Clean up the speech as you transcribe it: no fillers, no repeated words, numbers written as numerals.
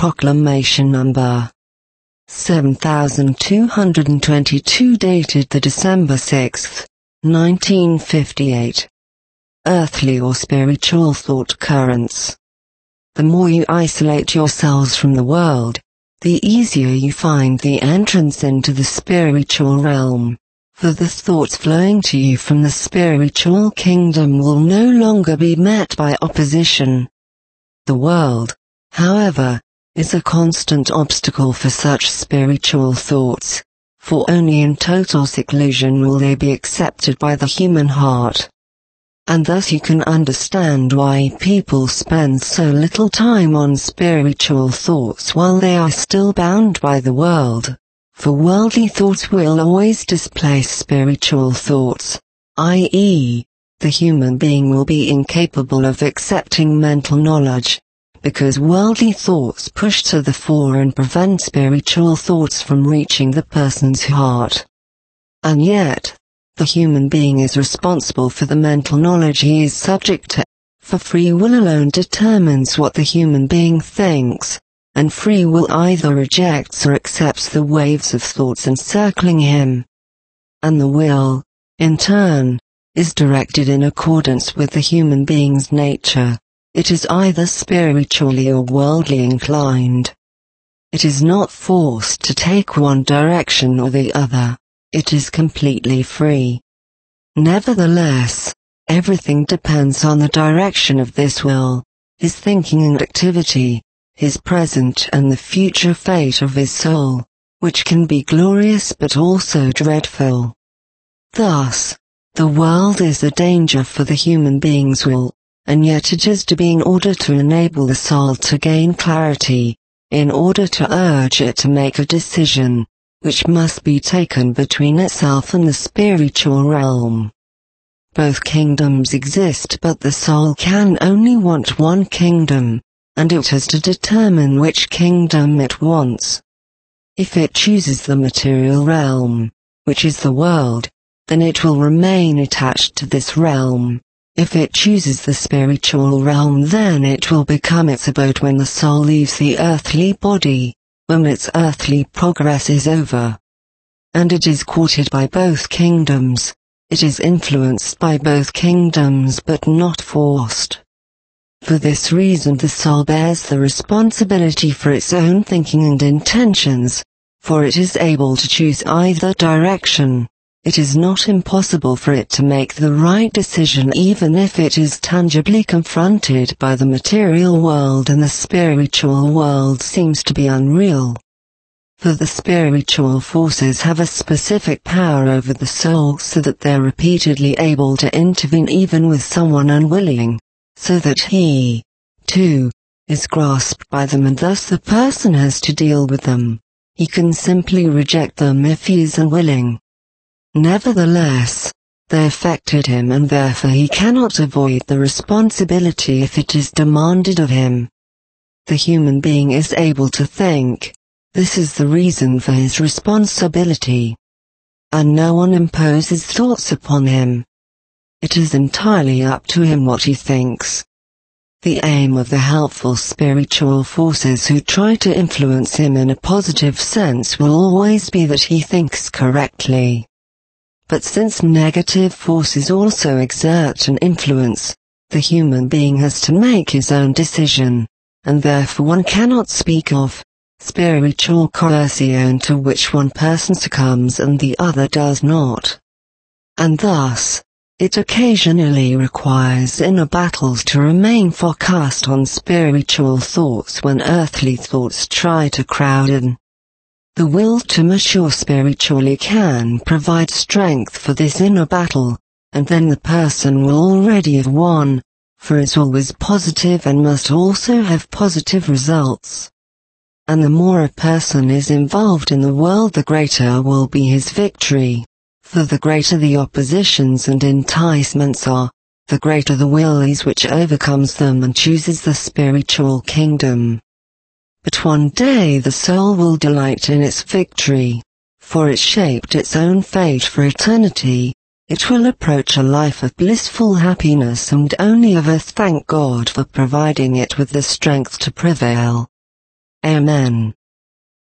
Proclamation Number 7222 dated the December 6, 1958. Earthly or spiritual thought currents. The more you isolate yourselves from the world, the easier you find the entrance into the spiritual realm, for the thoughts flowing to you from the spiritual kingdom will no longer be met by opposition. The world, however, is a constant obstacle for such spiritual thoughts, for only in total seclusion will they be accepted by the human heart. And thus you can understand why people spend so little time on spiritual thoughts while they are still bound by the world, for worldly thoughts will always displace spiritual thoughts, i.e., the human being will be incapable of accepting mental knowledge, because worldly thoughts push to the fore and prevent spiritual thoughts from reaching the person's heart. And yet, the human being is responsible for the mental knowledge he is subject to, for free will alone determines what the human being thinks, and free will either rejects or accepts the waves of thoughts encircling him. And the will, in turn, is directed in accordance with the human being's nature. It is either spiritually or worldly inclined. It is not forced to take one direction or the other. It is completely free. Nevertheless, everything depends on the direction of this will, his thinking and activity, his present and the future fate of his soul, which can be glorious but also dreadful. Thus, the world is a danger for the human being's will, and yet it is to be in order to enable the soul to gain clarity, in order to urge it to make a decision, which must be taken between itself and the spiritual realm. Both kingdoms exist, but the soul can only want one kingdom, and it has to determine which kingdom it wants. If it chooses the material realm, which is the world, then it will remain attached to this realm. If it chooses the spiritual realm, then it will become its abode when the soul leaves the earthly body, when its earthly progress is over. And it is courted by both kingdoms, it is influenced by both kingdoms but not forced. For this reason the soul bears the responsibility for its own thinking and intentions, for it is able to choose either direction. It is not impossible for it to make the right decision even if it is tangibly confronted by the material world and the spiritual world seems to be unreal. For the spiritual forces have a specific power over the soul so that they're repeatedly able to intervene even with someone unwilling, so that he, too, is grasped by them and thus the person has to deal with them. He can simply reject them if he is unwilling. Nevertheless, they affected him and therefore he cannot avoid the responsibility if it is demanded of him. The human being is able to think. This is the reason for his responsibility. And no one imposes thoughts upon him. It is entirely up to him what he thinks. The aim of the helpful spiritual forces who try to influence him in a positive sense will always be that he thinks correctly. But since negative forces also exert an influence, the human being has to make his own decision, and therefore one cannot speak of spiritual coercion to which one person succumbs and the other does not. And thus, it occasionally requires inner battles to remain focused on spiritual thoughts when earthly thoughts try to crowd in. The will to mature spiritually can provide strength for this inner battle, and then the person will already have won, for it's always positive and must also have positive results. And the more a person is involved in the world, the greater will be his victory, for the greater the oppositions and enticements are, the greater the will is which overcomes them and chooses the spiritual kingdom. But one day the soul will delight in its victory, for it shaped its own fate for eternity. It will approach a life of blissful happiness and only ever thank God for providing it with the strength to prevail. Amen.